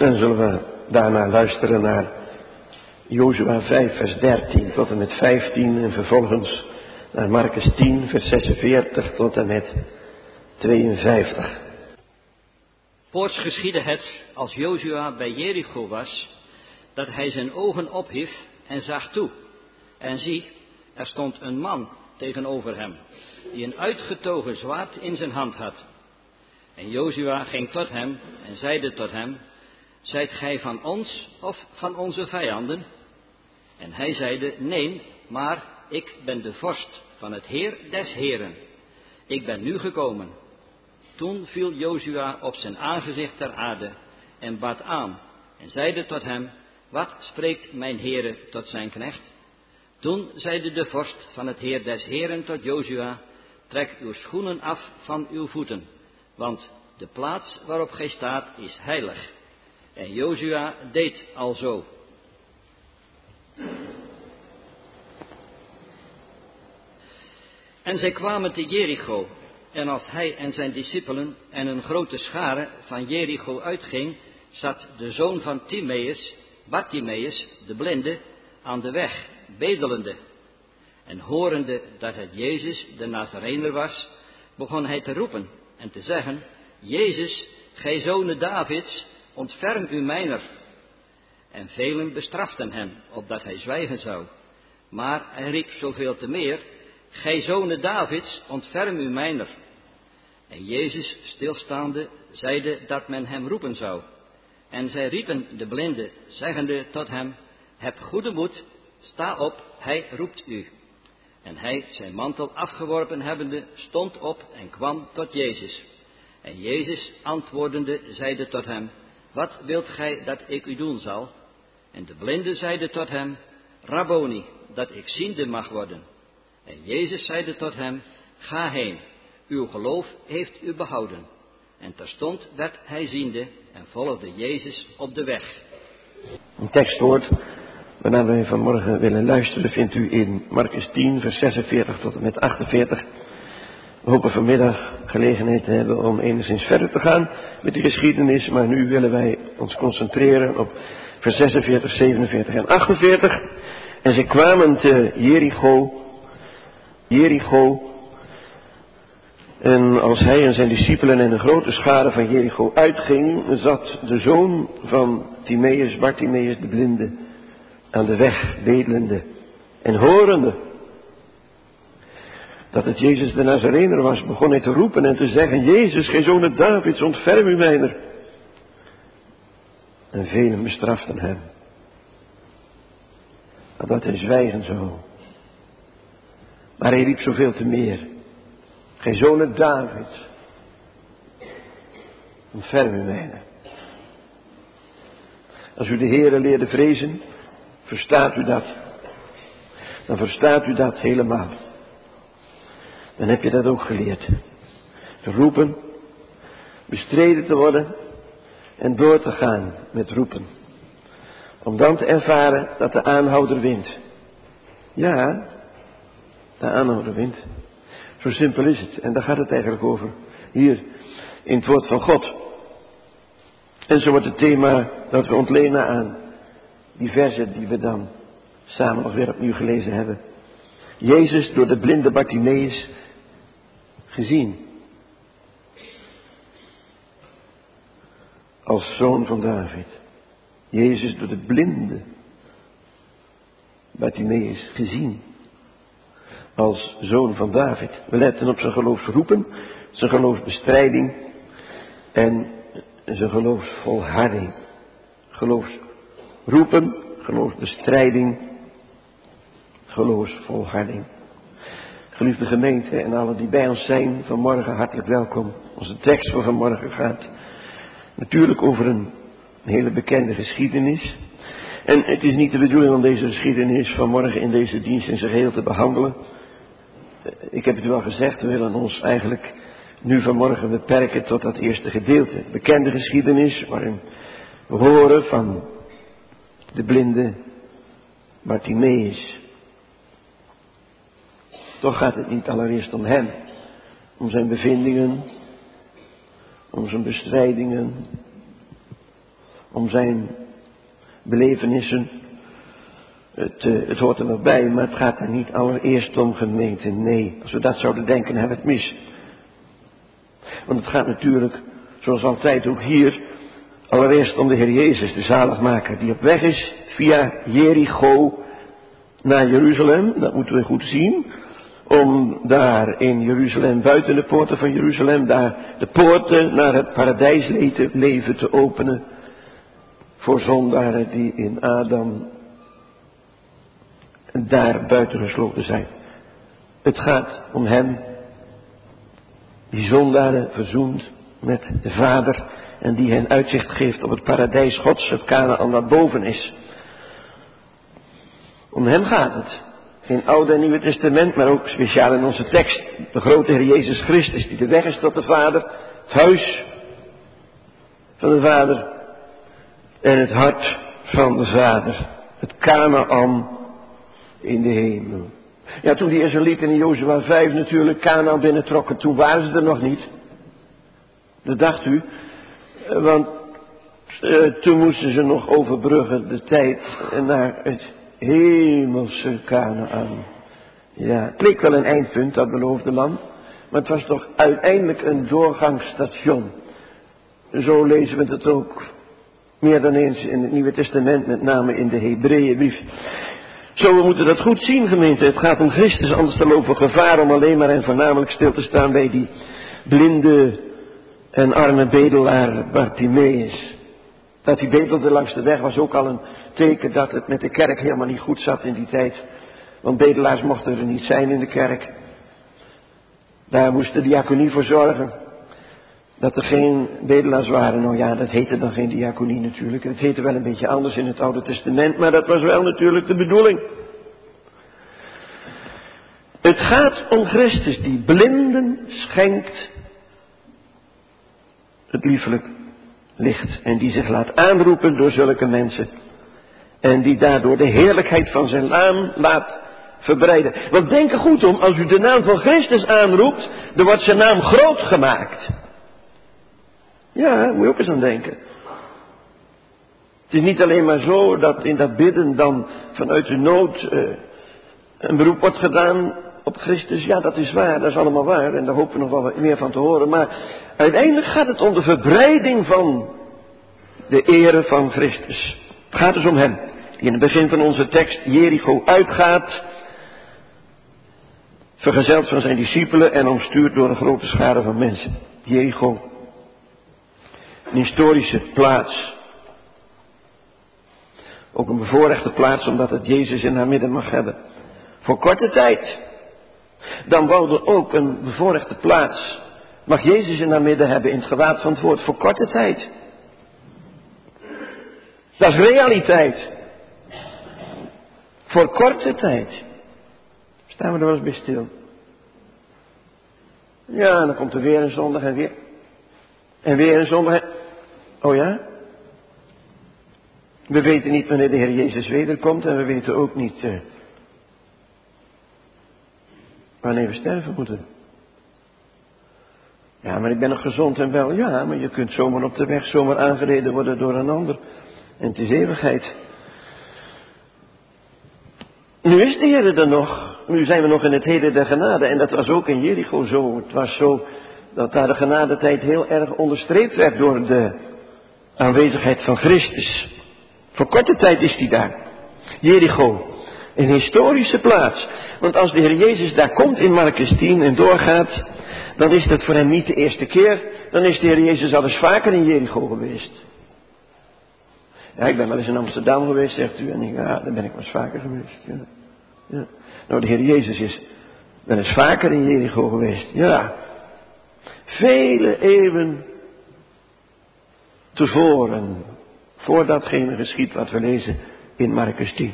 Dan zullen we daarna luisteren naar Jozua 5 vers 13 tot en met 15 en vervolgens naar Markus 10 vers 46 tot en met 52. Voorts geschiedde het, als Jozua bij Jericho was, dat hij zijn ogen ophief en zag toe. En zie, er stond een man tegenover hem, die een uitgetogen zwaard in zijn hand had. En Jozua ging tot hem en zeide tot hem: zijt gij van ons of van onze vijanden? En hij zeide: nee, maar ik ben de vorst van het Heer des Heren. Ik ben nu gekomen. Toen viel Jozua op zijn aangezicht ter aarde en bad aan en zeide tot hem: wat spreekt mijn Heere tot zijn knecht? Toen zeide de vorst van het Heer des Heren tot Jozua: trek uw schoenen af van uw voeten, want de plaats waarop gij staat is heilig. En Jozua deed alzo. En zij kwamen te Jericho, en als hij en zijn discipelen en een grote schare van Jericho uitging, zat de zoon van Timeus, Bartimeus, de blinde, aan de weg, bedelende. En horende dat het Jezus de Nazarener was, begon hij te roepen en te zeggen: Jezus, gij zoon Davids, ontferm u mijner. En velen bestraften hem, opdat hij zwijgen zou. Maar hij riep zoveel te meer: gij zoon Davids, ontferm u mijner. En Jezus, stilstaande, zeide dat men hem roepen zou. En zij riepen de blinde, zeggende tot hem: heb goede moed, sta op, hij roept u. En hij, zijn mantel afgeworpen hebbende, stond op en kwam tot Jezus. En Jezus, antwoordende, zeide tot hem: wat wilt gij dat ik u doen zal? En de blinde zeide tot hem: Rabboni, dat ik ziende mag worden. En Jezus zeide tot hem: ga heen, uw geloof heeft u behouden. En terstond werd hij ziende en volgde Jezus op de weg. Een tekstwoord waarnaar we vanmorgen willen luisteren vindt u in Markus 10 vers 46 tot en met 48. We hopen vanmiddag gelegenheid te hebben om enigszins verder te gaan met die geschiedenis, maar nu willen wij ons concentreren op vers 46, 47 en 48. En ze kwamen te Jericho, en als hij en zijn discipelen en een grote schare van Jericho uitging, zat de zoon van Timeus, Bartimeus de blinde, aan de weg, bedelende en horende dat het Jezus de Nazarener was, begon hij te roepen en te zeggen: Jezus, gij zoon Davids, ontferm u mijner. En velen bestraften hem, opdat hij zwijgen zou. Maar hij riep zoveel te meer: gij zoon Davids, ontferm u mijner. Als u de Heere leerde vrezen, verstaat u dat. Dan verstaat u dat helemaal. Dan heb je dat ook geleerd. Te roepen, bestreden te worden en door te gaan met roepen. Om dan te ervaren dat de aanhouder wint. Ja, de aanhouder wint. Zo simpel is het. En daar gaat het eigenlijk over. Hier in het woord van God. En zo wordt het thema dat we ontlenen aan die versen die we dan samen nog weer opnieuw gelezen hebben. Jezus door de blinde Bartimeus gezien. Als zoon van David. Jezus door de blinde Bartimeus gezien. Als zoon van David. We letten op zijn geloofsroepen, zijn geloofsbestrijding en zijn geloofsvolharding. Geloofsroepen, geloofsbestrijding, geloofsvolharding. Geliefde gemeente en allen die bij ons zijn, vanmorgen hartelijk welkom. Onze tekst voor vanmorgen gaat natuurlijk over een hele bekende geschiedenis. En het is niet de bedoeling om deze geschiedenis vanmorgen in deze dienst in zijn geheel te behandelen. Ik heb het u al gezegd, we willen ons eigenlijk nu vanmorgen beperken tot dat eerste gedeelte. Bekende geschiedenis waarin we horen van de blinde Bartimeus. Toch gaat het niet allereerst om hem, om zijn bevindingen, om zijn bestrijdingen, om zijn belevenissen. Het hoort er nog bij, maar het gaat er niet allereerst om, gemeente. Nee, als we dat zouden denken, hebben we het mis. Want het gaat natuurlijk, zoals altijd ook hier, allereerst om de Heer Jezus, de zaligmaker, die op weg is via Jericho naar Jeruzalem. Dat moeten we goed zien. Om daar in Jeruzalem, buiten de poorten van Jeruzalem, daar de poorten naar het paradijsleven te openen. Voor zondaren die in Adam daar buitengesloten zijn. Het gaat om hem die zondaren verzoent met de Vader en die hen uitzicht geeft op het paradijs Gods, het Kanaan dat boven is. Om hem gaat het. In Oude en Nieuwe Testament, maar ook speciaal in onze tekst. De grote Heer Jezus Christus die de weg is tot de Vader, het huis van de Vader en het hart van de Vader. Het Kanaan in de hemel. Ja, toen die Israëlieten in Jozua 5 natuurlijk Kanaan binnentrokken, toen waren ze er nog niet. Dat dacht u. Want toen moesten ze nog overbruggen de tijd naar het hemelse Kanaan. Ja, het leek wel een eindpunt, dat beloofde land. Maar het was toch uiteindelijk een doorgangsstation. Zo lezen we het ook meer dan eens in het Nieuwe Testament, met name in de Hebreeënbrief. Zo, we moeten dat goed zien, gemeente. Het gaat om Christus, anders dan lopen we gevaar om alleen maar en voornamelijk stil te staan bij die blinde en arme bedelaar Bartimeus. Dat hij bedelde langs de weg was ook al een teken dat het met de kerk helemaal niet goed zat in die tijd. Want bedelaars mochten er niet zijn in de kerk. Daar moest de diaconie voor zorgen. Dat er geen bedelaars waren. Nou ja, dat heette dan geen diaconie natuurlijk. Het heette wel een beetje anders in het Oude Testament. Maar dat was wel natuurlijk de bedoeling. Het gaat om Christus die blinden schenkt het liefelijk licht. En die zich laat aanroepen door zulke mensen. En die daardoor de heerlijkheid van zijn naam laat verbreiden. Want denk er goed om, als u de naam van Christus aanroept, dan wordt zijn naam groot gemaakt. Ja, moet je ook eens aan denken. Het is niet alleen maar zo dat in dat bidden dan vanuit de nood een beroep wordt gedaan op Christus. Ja, dat is waar, dat is allemaal waar. En daar hopen we nog wel wat meer van te horen. Maar uiteindelijk gaat het om de verbreiding van de ere van Christus. Het gaat dus om hem. Die in het begin van onze tekst Jericho uitgaat. Vergezeld van zijn discipelen en omstuurd door een grote schare van mensen. Jericho. Een historische plaats. Ook een bevoorrechte plaats omdat het Jezus in haar midden mag hebben. Voor korte tijd. Dan wou er ook een bevoorrechte plaats. Mag Jezus in haar midden hebben in het gewaad van het woord. Voor korte tijd. Dat is realiteit. Voor korte tijd. Staan we er wel eens bij stil. Ja, dan komt er weer een zondag en weer. En weer een zondag. Oh ja? We weten niet wanneer de Heer Jezus wederkomt en we weten ook niet wanneer we sterven moeten. Ja, maar ik ben nog gezond en wel. Ja, maar je kunt zomaar op de weg zomaar aangereden worden door een ander. En het is eeuwigheid. Nu is de Heer er nog. Nu zijn we nog in het heden der genade. En dat was ook in Jericho zo. Het was zo dat daar de genadetijd heel erg onderstreept werd door de aanwezigheid van Christus. Voor korte tijd is hij daar. Jericho. Een historische plaats. Want als de Heer Jezus daar komt in Markus 10 en doorgaat, dan is dat voor hem niet de eerste keer. Dan is de Heer Jezus al eens vaker in Jericho geweest. Ja, ik ben wel eens in Amsterdam geweest, zegt u. En ja, daar ben ik wel eens vaker geweest. Ja. Ja. Nou, de Heer Jezus is wel eens vaker in Jericho geweest. Ja. Vele eeuwen tevoren. Voor datgene geschied wat we lezen in Markus 10.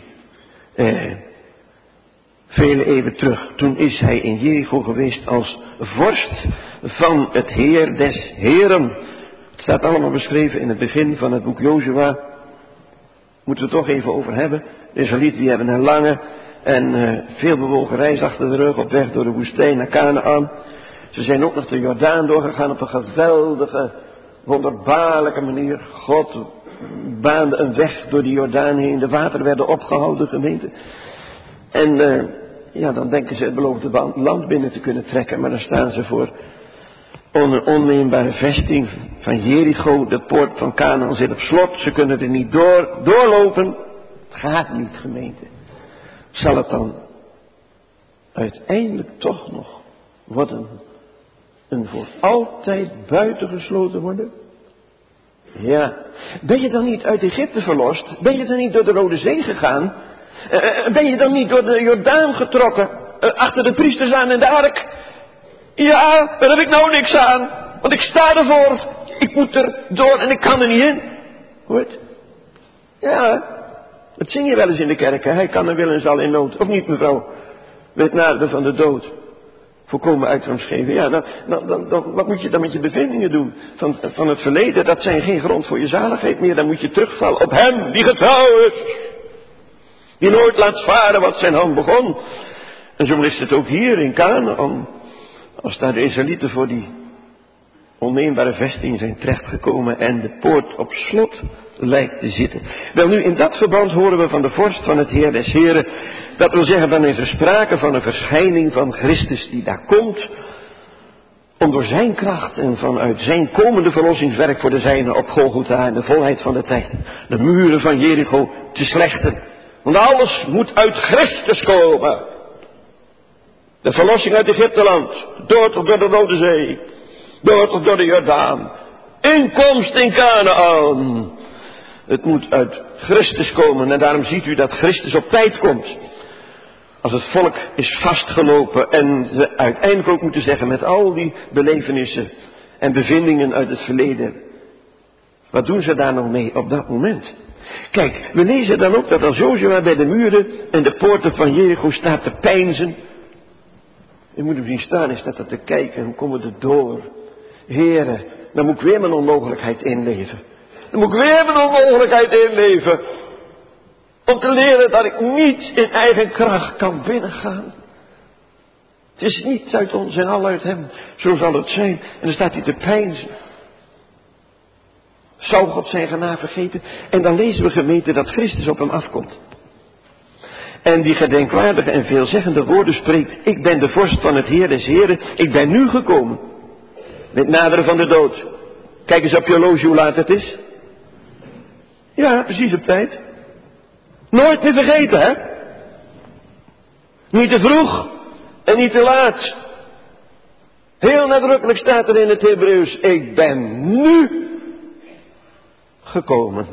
Vele eeuwen terug. Toen is hij in Jericho geweest als vorst van het Heer des Heren. Het staat allemaal beschreven in het begin van het boek Jozua. Moeten we het toch even over hebben. De Israëlieten die hebben een lange en veel bewogen reis achter de rug op weg door de woestijn naar Kanaan. Ze zijn ook nog de Jordaan doorgegaan op een geweldige, wonderbaarlijke manier. God baande een weg door de Jordaan heen. De wateren werden opgehouden, gemeente. En dan denken ze het beloofde land binnen te kunnen trekken. Maar dan staan ze voor een onneembare vesting van Jericho. De poort van Kanaan zit op slot. Ze kunnen er niet doorlopen. Het gaat niet, gemeente. Zal het dan uiteindelijk toch nog worden en voor altijd buitengesloten worden? Ja. Ben je dan niet uit Egypte verlost? Ben je dan niet door de Rode Zee gegaan? Ben je dan niet door de Jordaan getrokken? Achter de priesters aan in de ark? Ja, daar heb ik nou niks aan. Want ik sta ervoor. Ik moet er door en ik kan er niet in. Hoort? Ja, dat zing je wel eens in de kerk. Hè? Hij kan er wil en zal in nood. Of niet, mevrouw? Weet nader van de dood. Volkomen uitgangsgeven. Ja, wat moet je dan met je bevindingen doen? Van het verleden, dat zijn geen grond voor je zaligheid meer. Dan moet je terugvallen op hem die getrouw is. Die nooit laat varen wat zijn hand begon. En zo is het ook hier in Kanaan. Als daar de Israëlieten voor die onneembare vesting zijn terechtgekomen en de poort op slot lijkt te zitten. Wel nu, in dat verband horen we van de vorst van het Heer des Heren. Dat wil zeggen, dan is er sprake van een verschijning van Christus die daar komt. Om door zijn kracht en vanuit zijn komende verlossingswerk voor de zijnen op Golgotha en de volheid van de tijd de muren van Jericho te slechten. Want alles moet uit Christus komen. De verlossing uit Egypteland, door tot door de Rode Zee, door tot door de Jordaan, inkomst in Kanaan. Het moet uit Christus komen en daarom ziet u dat Christus op tijd komt. Als het volk is vastgelopen en ze uiteindelijk ook moeten zeggen met al die belevenissen en bevindingen uit het verleden. Wat doen ze daar nog mee op dat moment? Kijk, we lezen dan ook dat als Jozua bij de muren en de poorten van Jericho staat te peinzen. Je moet hem zien staan, is dat te kijken, hoe komen we er door? Heren, dan moet ik weer mijn onmogelijkheid inleven. Dan moet ik weer mijn onmogelijkheid inleven. Om te leren dat ik niet in eigen kracht kan binnengaan. Het is niet uit ons en al uit hem. Zo zal het zijn. En dan staat hij te peinzen. Zou God zijn genade vergeten? En dan lezen we, gemeente, dat Christus op hem afkomt. En die gedenkwaardige en veelzeggende woorden spreekt. Ik ben de vorst van het Heer des Heren. Ik ben nu gekomen. Met naderen van de dood. Kijk eens op je horloge hoe laat het is. Ja, precies op tijd. Nooit meer vergeten, hè? Niet te vroeg en niet te laat. Heel nadrukkelijk staat er in het Hebreeuws. Ik ben nu gekomen.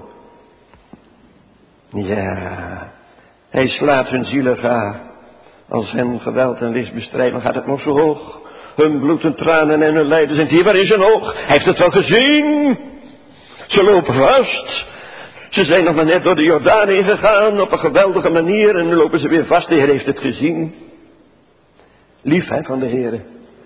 Ja, hij slaat hun zielen ga. Als hen geweld en list bestrijden, dan gaat het nog zo hoog. Hun bloed en tranen en hun lijden zijn hier waar in zijn oog. Hij heeft het wel gezien. Ze lopen vast. Ze zijn nog maar net door de Jordaan heen gegaan op een geweldige manier en nu lopen ze weer vast. De Heer heeft het gezien. Lief hè, van de Heer.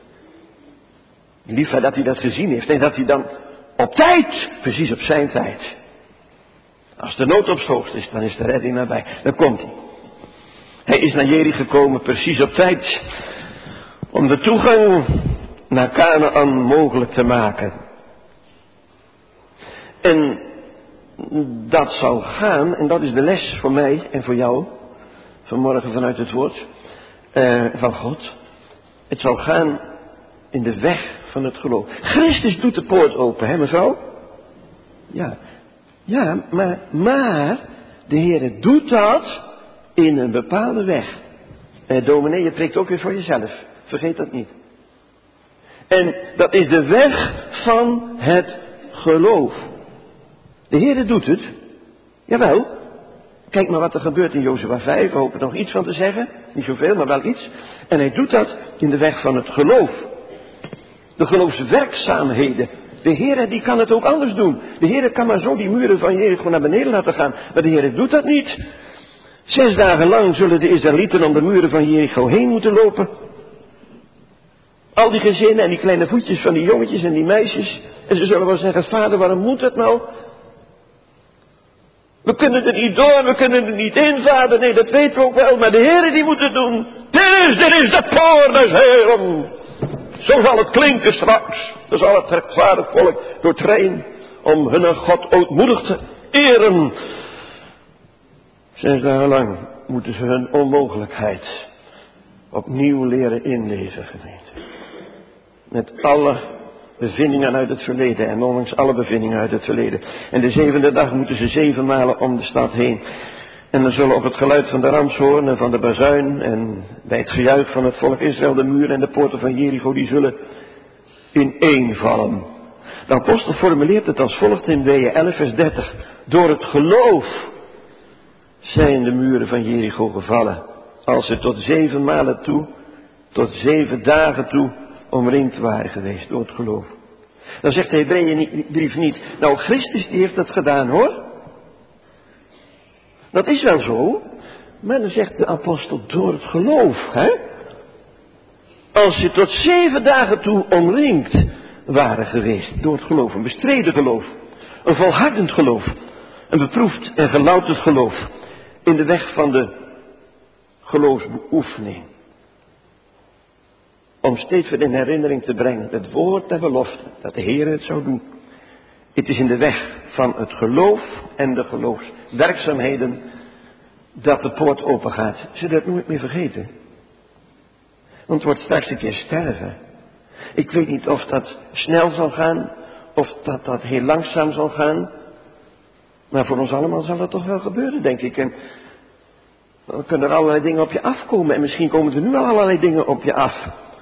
Lief hè, dat hij dat gezien heeft en dat hij dan op tijd, precies op zijn tijd. Als de nood op hoogst is, dan is de redding nabij. Dan komt hij. Hij is naar Jericho gekomen precies op tijd. Om de toegang naar Kanaan mogelijk te maken. En dat zal gaan, en dat is de les voor mij en voor jou, vanmorgen vanuit het woord van God. Het zal gaan in de weg van het geloof. Christus doet de poort open, hè mevrouw? Ja, maar de Heer doet dat in een bepaalde weg. Dominee, je prikt ook weer voor jezelf. Vergeet dat niet. En dat is de weg van het geloof. De Heer doet het. Jawel. Kijk maar wat er gebeurt in Jozua 5. We hopen nog iets van te zeggen. Niet zoveel, maar wel iets. En hij doet dat in de weg van het geloof. De geloofswerkzaamheden. De Heer die kan het ook anders doen. De Heer kan maar zo die muren van Jericho naar beneden laten gaan. Maar de Heer doet dat niet. 6 dagen lang zullen de Israëlieten om de muren van Jericho heen moeten lopen. Al die gezinnen en die kleine voetjes van die jongetjes en die meisjes. En ze zullen wel zeggen, vader, waarom moet het nou? We kunnen er niet door, we kunnen er niet in, vader. Nee, dat weten we ook wel, maar de Heer die moet het doen. Dit is de poort des Heeren. Zo zal het klinken straks. Dan zal het rechtvaardig volk doortrainen om hun God ootmoedig te eren. 6 dagen lang moeten ze hun onmogelijkheid opnieuw leren inleven, gemeente. Met alle bevindingen uit het verleden en ondanks alle bevindingen uit het verleden. En de 7e dag moeten ze 7 malen om de stad heen. En dan zullen op het geluid van de ramshoorn en van de bazuin en bij het gejuich van het volk Israël de muren en de poorten van Jericho, die zullen ineenvallen. De apostel formuleert het als volgt in Weeën 11 vers 30. Door het geloof zijn de muren van Jericho gevallen, als ze tot 7 malen toe, tot 7 dagen toe omringd waren geweest door het geloof. Dan zegt de Hebreeënbrief niet, nou Christus die heeft dat gedaan hoor. Dat is wel zo, maar dan zegt de apostel door het geloof, hè. Als ze tot 7 dagen toe omringd waren geweest door het geloof, een bestreden geloof, een volhardend geloof, een beproefd en gelouterd geloof in de weg van de geloofsbeoefening. Om steeds weer in herinnering te brengen het woord der belofte, dat de Heer het zou doen. Het is in de weg van het geloof en de geloofswerkzaamheden dat de poort open gaat. Ze dat nooit meer vergeten. Want het wordt straks een keer sterven. Ik weet niet of dat snel zal gaan, of dat heel langzaam zal gaan. Maar voor ons allemaal zal dat toch wel gebeuren, denk ik. En dan kunnen er allerlei dingen op je afkomen. En misschien komen er nu al allerlei dingen op je af.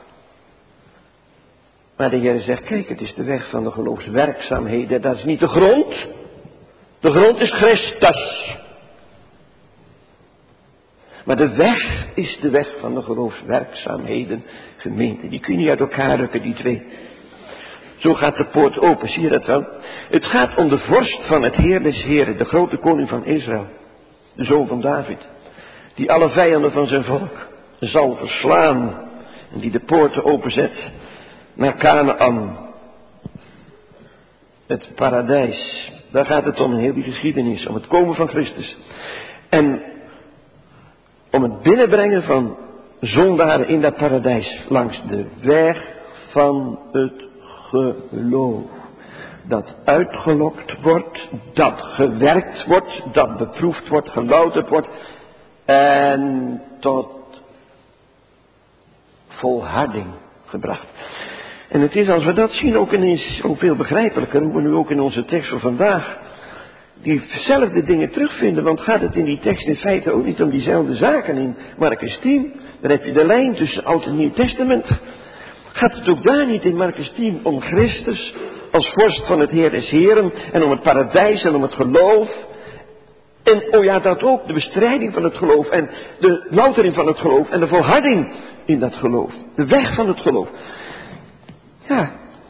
Maar de Heer zegt, kijk, het is de weg van de geloofswerkzaamheden. Dat is niet de grond. De grond is Christus. Maar de weg is de weg van de geloofswerkzaamheden, gemeente. Die kun je niet uit elkaar rukken, die twee. Zo gaat de poort open, zie je dat wel? Het gaat om de vorst van het Heer des Heren, de grote koning van Israël. De zoon van David. Die alle vijanden van zijn volk zal verslaan. En die de poorten openzet naar Kanaan. Het paradijs. Daar gaat het om in heel die geschiedenis. Om het komen van Christus. En om het binnenbrengen van zondaren in dat paradijs. Langs de weg van het geloof. Dat uitgelokt wordt. Dat gewerkt wordt. Dat beproefd wordt. Gelouterd wordt. En tot volharding gebracht. En het is als we dat zien ook ineens ook veel begrijpelijker. Hoe we nu ook in onze tekst van vandaag diezelfde dingen terugvinden. Want gaat het in die tekst in feite ook niet om diezelfde zaken in Marcus 10. Dan heb je de lijn tussen Oud en Nieuw Testament. Gaat het ook daar niet in Marcus 10 om Christus als vorst van het Heer des Heren. En om het paradijs en om het geloof. En oh ja, dat ook, de bestrijding van het geloof. En de loutering van het geloof. En de volharding in dat geloof. De weg van het geloof. Ja.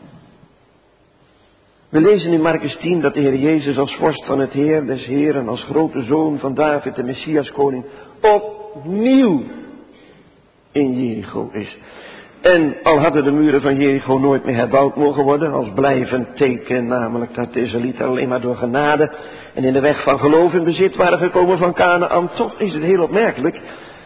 We lezen in Marcus 10 dat de Heer Jezus als vorst van het Heer des Heren, als grote zoon van David, de Messias koning, opnieuw in Jericho is. En al hadden de muren van Jericho nooit meer herbouwd mogen worden, als blijvend teken, namelijk dat de Israëlieten alleen maar door genade en in de weg van geloof in bezit waren gekomen van Kanaan, toch is het heel opmerkelijk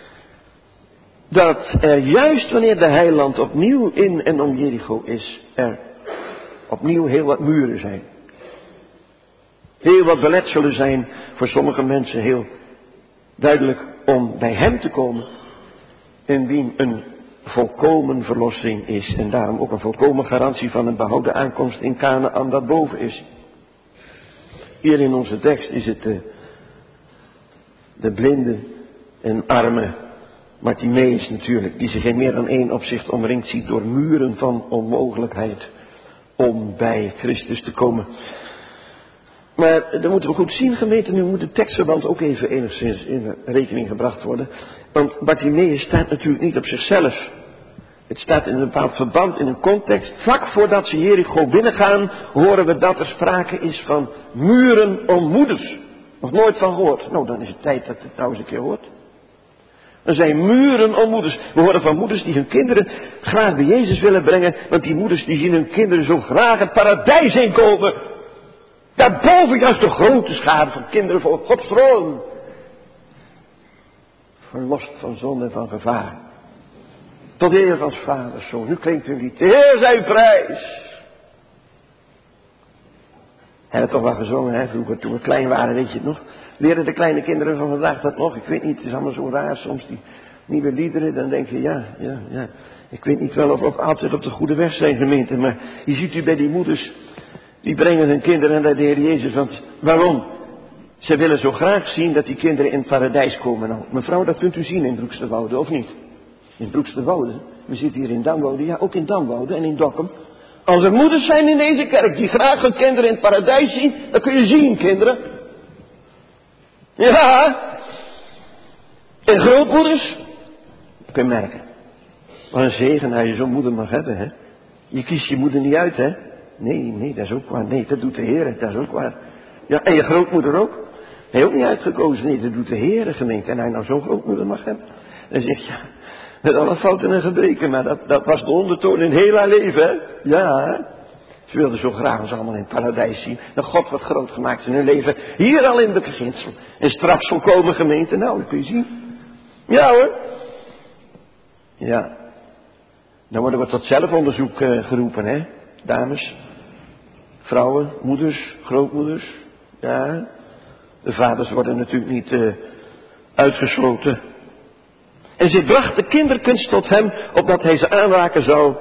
dat er juist wanneer de heiland opnieuw in en om Jericho is, er opnieuw heel wat muren zijn. Heel wat belet zullen zijn voor sommige mensen heel duidelijk om bij hem te komen. In wie een volkomen verlossing is. En daarom ook een volkomen garantie van een behouden aankomst in Kanaan dat boven is. Hier in onze tekst is het de blinde en arme Bartimeus natuurlijk. Die zich in meer dan één opzicht omringd ziet door muren van onmogelijkheid. Om bij Christus te komen. Maar dat moeten we goed zien, gemeente. Nu moet de tekstverband ook even enigszins in rekening gebracht worden. Want Bartimeus staat natuurlijk niet op zichzelf. Het staat in een bepaald verband, in een context. Vlak voordat ze Jericho binnengaan, horen we dat er sprake is van muren om moeders. Nog nooit van gehoord. Nou, dan is het tijd dat het nou eens een keer hoort. Er zijn muren om moeders. We horen van moeders die hun kinderen graag bij Jezus willen brengen. Want die moeders die zien hun kinderen zo graag het paradijs inkomen. Daarboven juist de grote schade van kinderen voor Gods troon. Verlost van zonde en van gevaar. Tot eer van vaders zoon. Nu klinkt een lied. De Heer zijn prijs. Hebben toch wel gezongen, hè, vroeger toen we klein waren, weet je het nog? Leren de kleine kinderen van vandaag dat nog? Ik weet niet, het is allemaal zo raar soms, die nieuwe liederen. Dan denk je, ja. Ik weet niet wel of we ook altijd op de goede weg zijn, gemeente. Maar je ziet u bij die moeders, die brengen hun kinderen naar de Heer Jezus. Want waarom? Ze willen zo graag zien dat die kinderen in het paradijs komen. Nou, mevrouw, dat kunt u zien in Broeksterwoude, of niet? In Broeksterwoude, we zitten hier in Damwoude, ja, ook in Damwoude en in Dokkum. Als er moeders zijn in deze kerk die graag hun kinderen in het paradijs zien, dan kun je zien, kinderen. Ja. En grootmoeders, dat kun je merken. Wat een zegen als je zo'n moeder mag hebben, hè. Je kiest je moeder niet uit, hè. Nee, dat is ook waar. Nee, dat doet de Heer, dat is ook waar. Ja, en je grootmoeder ook. Hij ook niet uitgekozen. Nee, dat doet de Heer, gemeente. En hij nou zo'n grootmoeder mag hebben. Dan zeg je, ja, met alle fouten en gebreken, maar dat was de ondertoon in heel haar leven, hè. Ja, hè. Ze wilden zo graag ons allemaal in het paradijs zien. Dat God wat groot gemaakt in hun leven. Hier al in de beginsel. En straks volkomen, gemeente. Nou, dat kun je zien. Ja hoor. Ja. Dan worden we tot zelfonderzoek geroepen, hè. Dames, vrouwen, moeders, grootmoeders. Ja. De vaders worden natuurlijk niet uitgesloten. En zij bracht de kinderkunst tot hem, opdat hij ze aanraken zou.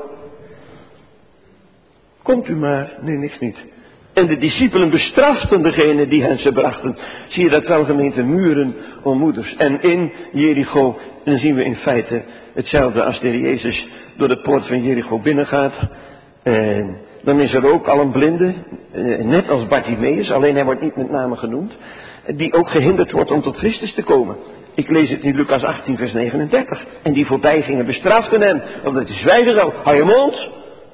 Komt u maar. Nee, niks niet. En de discipelen bestraften degene die hen ze brachten. Zie je dat wel, gemeente, muren om moeders. En in Jericho, dan zien we in feite hetzelfde als de Heer Jezus door de poort van Jericho binnengaat. En dan is er ook al een blinde, net als Bartimeus, alleen hij wordt niet met name genoemd, die ook gehinderd wordt om tot Christus te komen. Ik lees het in Lucas 18 vers 39. En die voorbij gingen bestraften hem, omdat hij zwijgen zou. Hou je mond.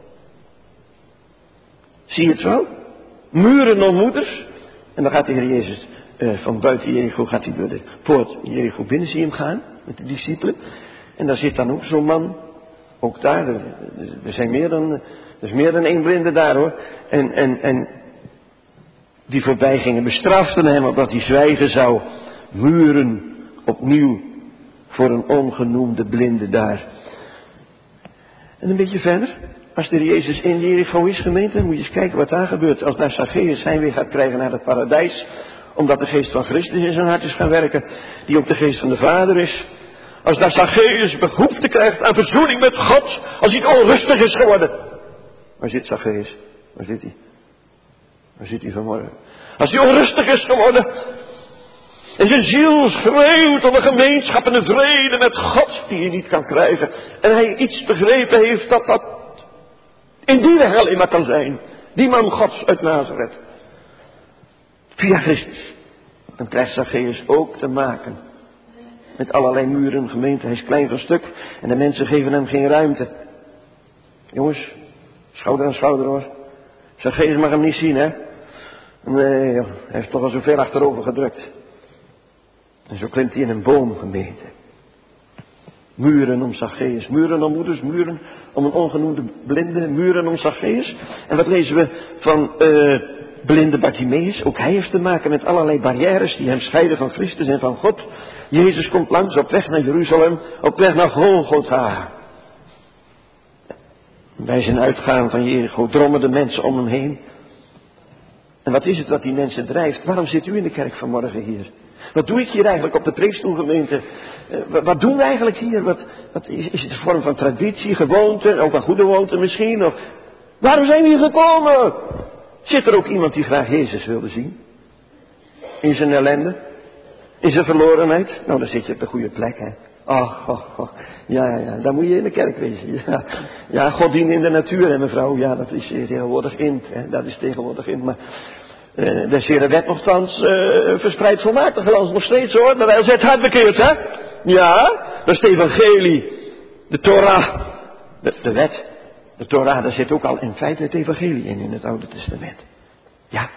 Zie je het wel? Muren om moeders. En dan gaat de Heer Jezus van buiten Jericho, gaat hij door de poort Jericho binnen, zie je hem gaan, met de discipelen. En daar zit dan ook zo'n man, ook daar, er is meer dan één blinde daar hoor. En die voorbij gingen bestraften hem, opdat hij zwijgen zou. Muren opnieuw voor een ongenoemde blinde daar. En een beetje verder. Als de Heer Jezus in Jericho is, gemeente, moet je eens kijken wat daar gebeurt. Als daar Zacchaeus zijn weer gaat krijgen naar het paradijs, omdat de geest van Christus in zijn hart is gaan werken, die ook de geest van de Vader is. Als daar Zacchaeus behoefte krijgt aan verzoening met God, als hij onrustig is geworden. Waar zit Zacchaeus? Waar zit hij? Waar zit hij vanmorgen? Als hij onrustig is geworden, en zijn ziel schreeuwt om een gemeenschap en een vrede met God die hij niet kan krijgen. En hij iets begrepen heeft dat in die weg alleen maar kan zijn. Die man Gods uit Nazareth. Via Christus. Dan krijgt Zacchaeus ook te maken met allerlei muren, gemeente. Hij is klein van stuk en de mensen geven hem geen ruimte. Jongens, schouder aan schouder hoor. Zacchaeus mag hem niet zien, hè. Nee, joh, hij heeft toch al zoveel achterover gedrukt. En zo klimt hij in een boom, gemeente. Muren om Zacchaeus, muren om moeders, muren om een ongenoemde blinde, muren om Zacchaeus. En wat lezen we van blinde Bartimeus? Ook hij heeft te maken met allerlei barrières die hem scheiden van Christus en van God. Jezus komt langs op weg naar Jeruzalem, op weg naar Golgotha. Bij zijn uitgaan van Jericho drommen de mensen om hem heen. En wat is het wat die mensen drijft? Waarom zit u in de kerk vanmorgen hier? Wat doe ik hier eigenlijk op de preekstoelgemeente? Wat doen we eigenlijk hier? Wat is het een vorm van traditie, gewoonte, ook een goede gewoonte misschien? Of waarom zijn we hier gekomen? Zit er ook iemand die graag Jezus wilde zien? In zijn ellende? In zijn verlorenheid? Nou, dan zit je op de goede plek, hè. Och. Ja, daar moet je in de kerk wezen. Ja, God dienen in de natuur, hè, mevrouw. Ja, dat is tegenwoordig in. Hè. Dat is tegenwoordig in, maar de Heere wet nogthans verspreidt volmaakt de glans nog steeds hoor. Maar hij zet hard bekeerd, hè? Ja, dat is het evangelie. De Torah. De wet. De Torah, daar zit ook al in feite het evangelie in het Oude Testament. Ja.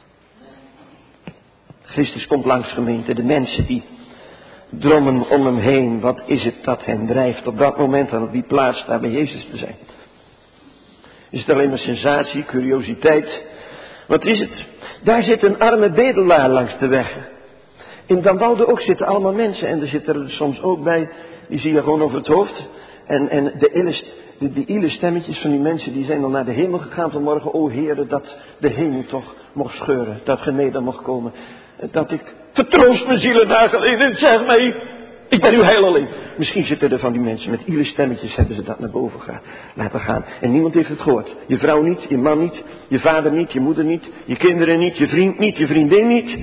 Christus komt langs, gemeente. De mensen die drommen om hem heen. Wat is het dat hen drijft op dat moment en op die plaats daar bij Jezus te zijn? Is het alleen maar sensatie, curiositeit? Wat is het? Daar zit een arme bedelaar langs de weg. In Damwoude ook zitten allemaal mensen. En er zitten er soms ook bij, die zie je gewoon over het hoofd. En de ille stemmetjes van die mensen, die zijn dan naar de hemel gegaan vanmorgen. O Heere, dat de hemel toch mocht scheuren. Dat geneden mocht komen. En dat ik vertroost mijn zielen nageleden en zeg mij, ik ben uw heileling. Misschien zitten er van die mensen met iele stemmetjes, hebben ze dat naar boven laten gaan. En niemand heeft het gehoord. Je vrouw niet, je man niet, je vader niet, je moeder niet, je kinderen niet, je vriend niet, je vriendin niet.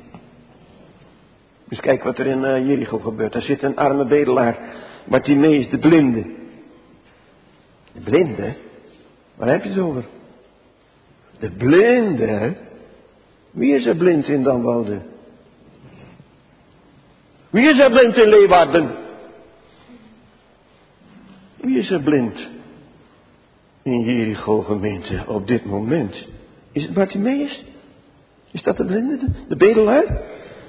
Dus kijk wat er in Jericho gebeurt. Daar zit een arme bedelaar, Bartimeus de blinde. De blinde? Waar heb je het over? De blinde? Wie is er blind in Damwoude? Wie is er blind in Leeuwarden? Wie is er blind in Jericho gemeente op dit moment? Is het Bartimeus? Is dat de blinde, de bedelaar?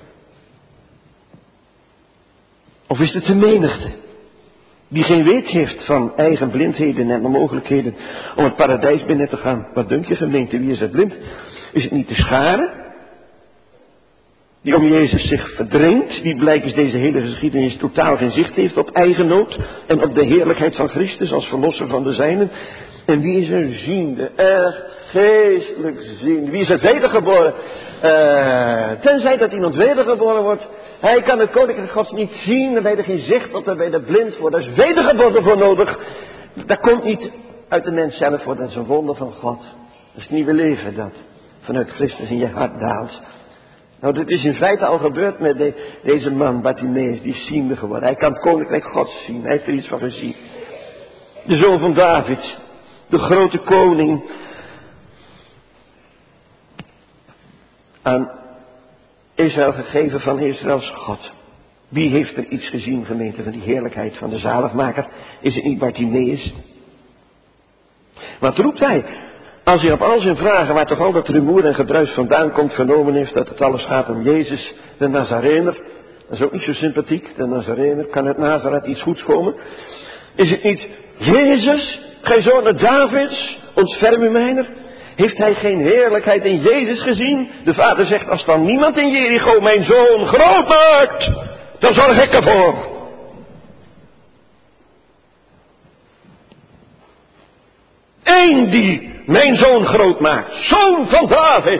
Of is het de menigte? Die geen weet heeft van eigen blindheden en onmogelijkheden om het paradijs binnen te gaan. Wat denk je gemeente, wie is er blind? Is het niet de schare? Die om Jezus zich verdringt, die blijkens deze hele geschiedenis totaal geen zicht heeft op eigen nood en op de heerlijkheid van Christus als verlosser van de zijnen. En wie is er ziende, echt geestelijk ziende? Wie is er wedergeboren? Tenzij dat iemand wedergeboren wordt, hij kan het koninkrijk Gods niet zien, dan ben je er geen zicht op, dan ben je er blind voor. Daar is wedergeboren voor nodig. Dat komt niet uit de mens zelf voor, dat is een wonder van God. Dat is het nieuwe leven dat vanuit Christus in je hart daalt. Nou, dit is in feite al gebeurd met deze man, Bartimeus, die is ziende geworden. Hij kan het koninkrijk Gods zien, hij heeft er iets van gezien. De zoon van David, de grote koning, aan Israël gegeven van Israëls God. Wie heeft er iets gezien, gemeente, van die heerlijkheid van de zaligmaker? Is het niet Bartimeus? Wat roept hij? Als hij op al zijn vragen, waar toch al dat rumoer en gedruis vandaan komt, vernomen heeft dat het alles gaat om Jezus, de Nazarener. Dat is ook niet zo sympathiek, de Nazarener. Kan uit Nazareth iets goeds komen? Is het niet Jezus, gij zoon Davids, ontferm u mijner? Heeft hij geen heerlijkheid in Jezus gezien? De vader zegt, als dan niemand in Jericho mijn zoon groot maakt, dan zorg ik ervoor. Eén die mijn zoon groot maakt, zoon van David.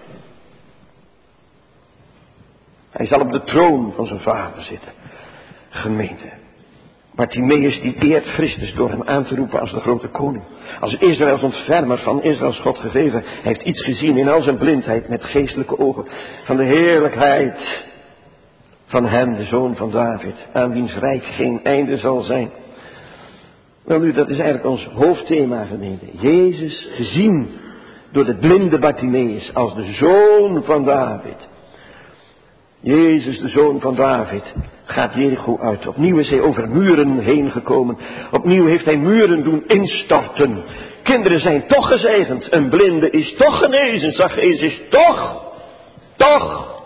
Hij zal op de troon van zijn vader zitten. Gemeente. Bartimeus die eert Christus door hem aan te roepen als de grote koning. Als Israëls ontfermer van Israëls God gegeven. Hij heeft iets gezien in al zijn blindheid met geestelijke ogen. Van de heerlijkheid van hem, de zoon van David. Aan wiens rijk geen einde zal zijn. Wel nu, dat is eigenlijk ons hoofdthema, gemeente. Jezus gezien door de blinde Bartimeus als de zoon van David. Jezus, de zoon van David, gaat Jericho uit. Opnieuw is hij over muren heen gekomen. Opnieuw heeft hij muren doen instorten. Kinderen zijn toch gezegend. Een blinde is toch genezen. Zacchaeus is toch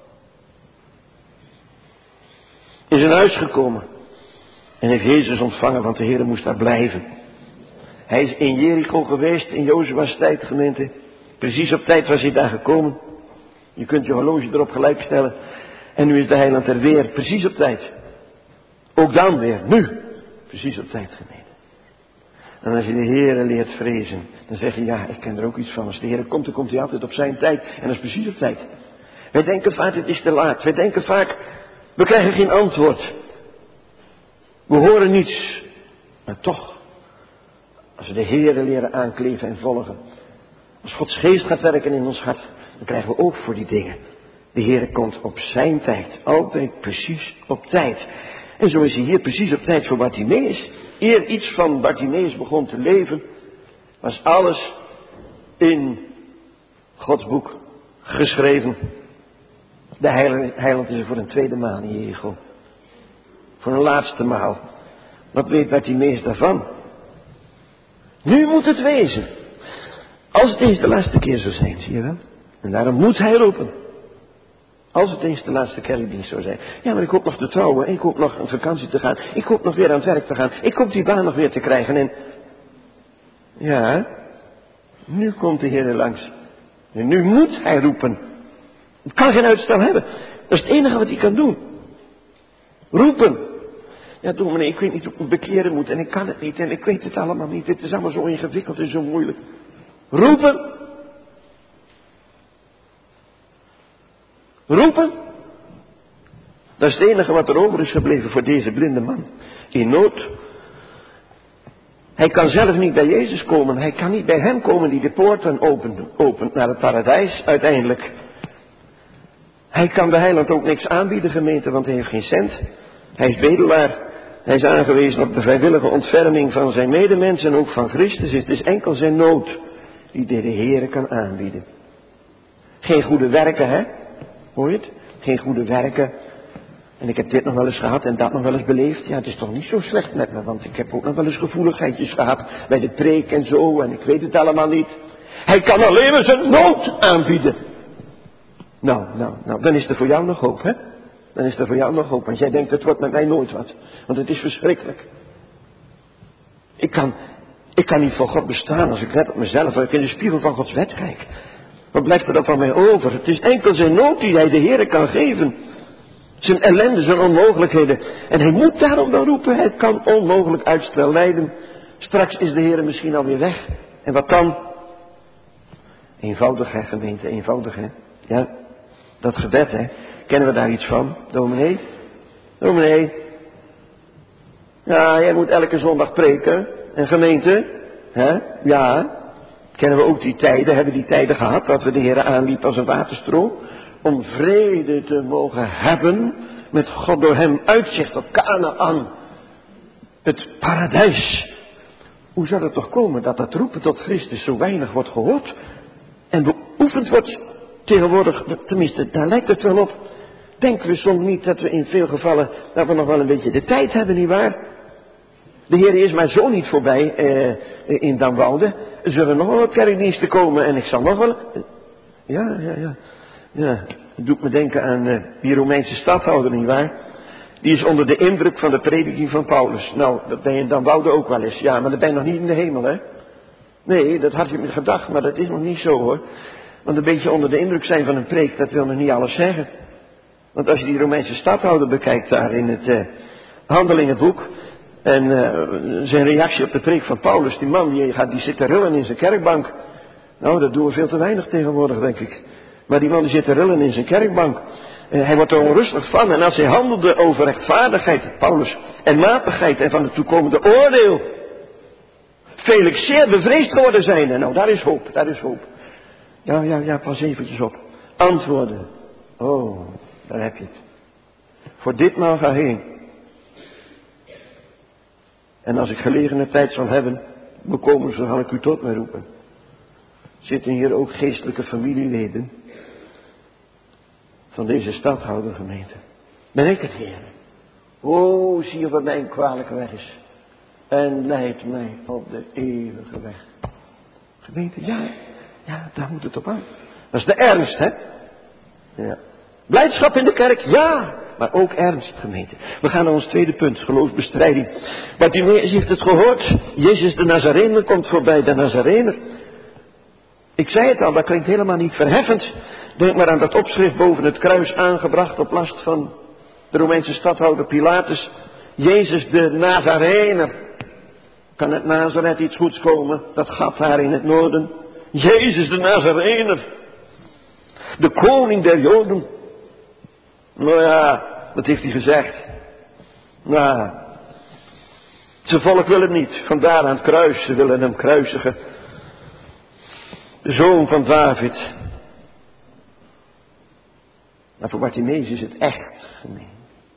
in zijn huis gekomen. En heeft Jezus ontvangen, want de Heer moest daar blijven. Hij is in Jericho geweest, in Jozua's tijd, gemeente. Precies op tijd was hij daar gekomen. Je kunt je horloge erop gelijk stellen. En nu is de heiland er weer, precies op tijd. Ook dan weer, nu. Precies op tijd, gemeente. En als je de Heer leert vrezen, dan zeg je, ja, ik ken er ook iets van. Als de Heer komt, dan komt hij altijd op zijn tijd. En dat is precies op tijd. Wij denken vaak, het is te laat. Wij denken vaak, we krijgen geen antwoord. We horen niets. Maar toch, als we de Heer leren aankleven en volgen. Als Gods geest gaat werken in ons hart, dan krijgen we ook voor die dingen. De Heer komt op zijn tijd. Altijd precies op tijd. En zo is hij hier precies op tijd voor Bartimeus. Eer iets van Bartimeus begon te leven, was alles in Gods boek geschreven. De heiland is er voor een tweede maal in Jericho. Voor een laatste maal. Wat weet Bartimeus daarvan? Nu moet het wezen. Als het eens de laatste keer zou zijn, zie je wel. En daarom moet hij roepen. Als het eens de laatste kerkdienst zou zijn. Ja, maar ik hoop nog te trouwen. Ik hoop nog op vakantie te gaan. Ik hoop nog weer aan het werk te gaan. Ik hoop die baan nog weer te krijgen. En ja, nu komt de Heer er langs. En nu moet hij roepen. Het kan geen uitstel hebben. Dat is het enige wat hij kan doen. Roepen. Ja, dominee, ik weet niet hoe ik me bekeren moet. En ik kan het niet. En ik weet het allemaal niet. Het is allemaal zo ingewikkeld en zo moeilijk. Roepen. Roepen. Dat is het enige wat er over is gebleven voor deze blinde man. In nood. Hij kan zelf niet bij Jezus komen. Hij kan niet bij hem komen die de poorten opent naar het paradijs uiteindelijk. Hij kan de heiland ook niks aanbieden, gemeente, want hij heeft geen cent. Hij is bedelaar. Hij is aangewezen op de vrijwillige ontferming van zijn medemens en ook van Christus. Het is enkel zijn nood die de Heere kan aanbieden. Geen goede werken, hè? Hoor je het? Geen goede werken. En ik heb dit nog wel eens gehad en dat nog wel eens beleefd. Ja, het is toch niet zo slecht met me, want ik heb ook nog wel eens gevoeligheidjes gehad bij de preek en zo, en ik weet het allemaal niet. Hij kan alleen maar zijn nood aanbieden. Nou, dan is er voor jou nog hoop, hè? Dan is er voor jou nog hoop, want jij denkt, het wordt met mij nooit wat. Want het is verschrikkelijk. Ik kan niet voor God bestaan als ik let op mezelf, als ik in de spiegel van Gods wet kijk. Wat blijft er dan van mij over? Het is enkel zijn nood die hij de Heere kan geven. Zijn ellende, zijn onmogelijkheden. En hij moet daarom dan roepen, het kan onmogelijk uitstel lijden. Straks is de Heere misschien alweer weg. En wat dan? Eenvoudig, hè, gemeente, eenvoudig, hè. Ja, dat gebed, hè. Kennen we daar iets van, dominee? Dominee. Ja, jij moet elke zondag preken. En gemeente, hè? Ja. Kennen we ook die tijden, hebben die tijden gehad, dat we de Heere aanliep als een waterstroom. Om vrede te mogen hebben met God door hem uitzicht op Kanaan. Het paradijs. Hoe zou het toch komen dat dat roepen tot Christus zo weinig wordt gehoord en beoefend wordt tegenwoordig, tenminste daar lijkt het wel op. Denken we soms niet dat we in veel gevallen, dat we nog wel een beetje de tijd hebben, nietwaar? De Heer is maar zo niet voorbij in Damwoude. Er zullen nog wel wat kerkdiensten komen en ik zal nog wel... Ja, dat doet me denken aan die Romeinse stadhouder, nietwaar? Die is onder de indruk van de prediking van Paulus. Nou, dat ben je dan Woude ook wel eens. Ja, maar dan ben je nog niet in de hemel, hè? Nee, dat had je me gedacht, maar dat is nog niet zo, hoor. Want een beetje onder de indruk zijn van een preek, dat wil nog niet alles zeggen. Want als je die Romeinse stadhouder bekijkt daar in het Handelingenboek... en zijn reactie op de preek van Paulus, die man die zit te rillen in zijn kerkbank. Nou, dat doen we veel te weinig tegenwoordig, denk ik. Maar die man die zit te rillen in zijn kerkbank. Hij wordt er onrustig van. En als hij handelde over rechtvaardigheid, Paulus, en matigheid en van het toekomende oordeel. Felix zeer bevreesd geworden zijn. En nou, daar is hoop, daar is hoop. Ja, pas eventjes op. Antwoorden. Oh, daar heb je het. Voor ditmaal ga heen. En als ik gelegen tijd zal hebben, bekomen zal ik u tot mij roepen. Zitten hier ook geestelijke familieleden van deze stadhoudergemeente. Ben ik het, Heer? O, zie je wat mijn kwalijke weg is. En leid mij op de eeuwige weg. Gemeente, ja, daar moet het op aan. Dat is de ernst, hè? Ja. Blijdschap in de kerk, ja, maar ook ernst, gemeente. We gaan naar ons tweede punt, geloofsbestrijding. Bartimeus heeft het gehoord. Jezus de Nazarener komt voorbij, de Nazarener. Ik zei het al, dat klinkt helemaal niet verheffend. Denk maar aan dat opschrift boven het kruis aangebracht op last van de Romeinse stadhouder Pilatus. Jezus de Nazarener. Kan uit Nazareth iets goeds komen? Dat gat daar in het noorden. Jezus de Nazarener. De koning der Joden. Nou ja, wat heeft hij gezegd? Nou, zijn volk wil het niet. Vandaar aan het kruis, ze willen hem kruisigen. De zoon van David. Maar voor Bartimeus is het echt gemeen.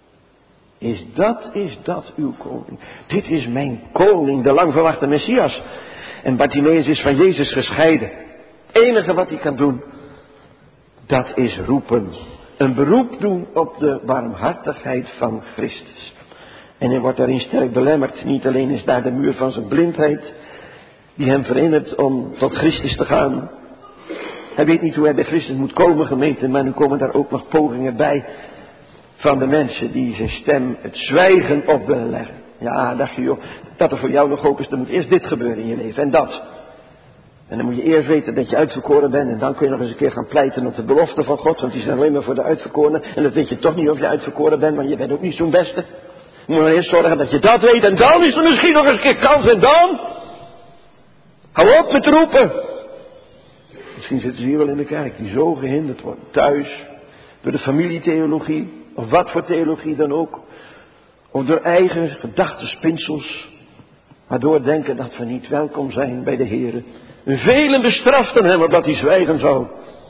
Is dat uw koning? Dit is mijn koning, de lang verwachte Messias. En Bartimeus is van Jezus gescheiden. Het enige wat hij kan doen, dat is roepen. Een beroep doen op de barmhartigheid van Christus. En hij wordt daarin sterk belemmerd. Niet alleen is daar de muur van zijn blindheid, die hem verhindert om tot Christus te gaan. Hij weet niet hoe hij bij Christus moet komen, gemeente, maar nu komen daar ook nog pogingen bij van de mensen die zijn stem het zwijgen op willen leggen. Ja, dacht je joh, dat er voor jou nog hoop is, dan moet eerst dit gebeuren in je leven en dat. En dan moet je eerst weten dat je uitverkoren bent en dan kun je nog eens een keer gaan pleiten op de belofte van God, want die zijn alleen maar voor de uitverkorenen. En dat weet je toch niet of je uitverkoren bent, want je bent ook niet zo'n beste. Je moet maar eerst zorgen dat je dat weet en dan is er misschien nog eens een keer kans en dan... Hou op met roepen. Misschien zitten ze hier wel in de kerk die zo gehinderd worden. Thuis, door de familietheologie, of wat voor theologie dan ook, of door eigen gedachtenspinsels, waardoor denken dat we niet welkom zijn bij de Heere. Velen bestraften hem omdat hij zwijgen zou.